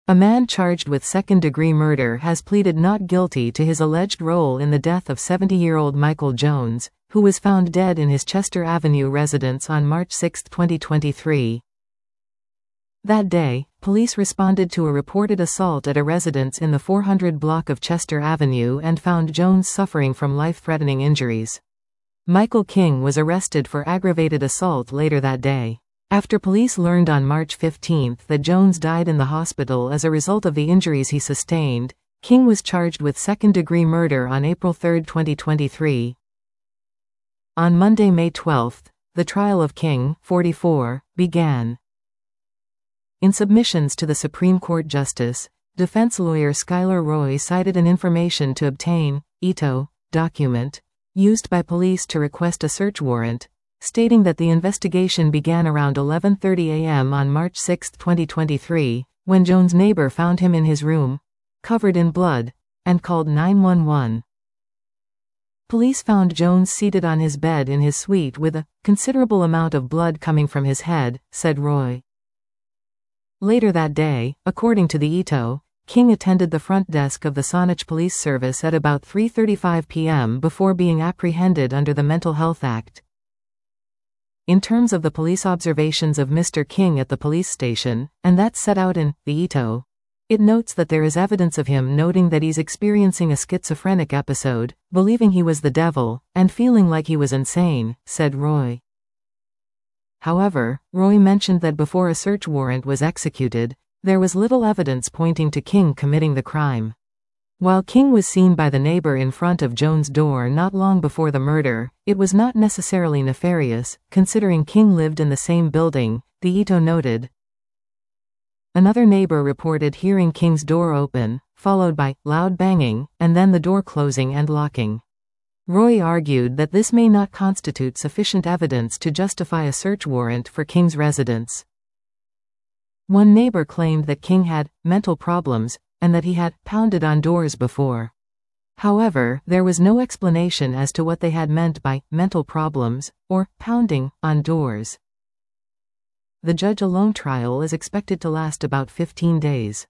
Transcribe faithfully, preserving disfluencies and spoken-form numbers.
A man charged with second-degree murder has pleaded not guilty to his alleged role in the death of seventy-year-old Michael Jones, who was found dead in his Chester Avenue residence on March sixth, twenty twenty-three. That day, police responded to a reported assault at a residence in the four hundred block of Chester Avenue and found Jones suffering from life-threatening injuries. Michael King was arrested for aggravated assault later that day. After police learned on March fifteenth that Jones died in the hospital as a result of the injuries he sustained, King was charged with second-degree murder on April third, twenty twenty-three. On Monday, May twelfth, the trial of King, forty-four, began. In submissions to the Supreme Court Justice, defense lawyer Skylar Roy cited an information to obtain Ito document used by police to request a search warrant, stating that the investigation began around eleven thirty a m on March sixth, twenty twenty-three, when Jones' neighbor found him in his room, covered in blood, and called nine one one. Police found Jones seated on his bed in his suite with a considerable amount of blood coming from his head, said Roy. Later that day, according to the Ito, King attended the front desk of the Saanich Police Service at about three thirty-five p m before being apprehended under the Mental Health Act. In terms of the police observations of Mister King at the police station, and that's set out in the Ito, it notes that there is evidence of him noting that he's experiencing a schizophrenic episode, believing he was the devil, and feeling like he was insane, said Roy. However, Roy mentioned that before a search warrant was executed, there was little evidence pointing to King committing the crime. While King was seen by the neighbor in front of Jones' door not long before the murder, it was not necessarily nefarious, considering King lived in the same building, the Ito noted. Another neighbor reported hearing King's door open, followed by loud banging, and then the door closing and locking. Roy argued that this may not constitute sufficient evidence to justify a search warrant for King's residence. One neighbor claimed that King had mental problems, and that he had pounded on doors before. However, there was no explanation as to what they had meant by mental problems, or pounding on doors. The judge-alone trial is expected to last about fifteen days.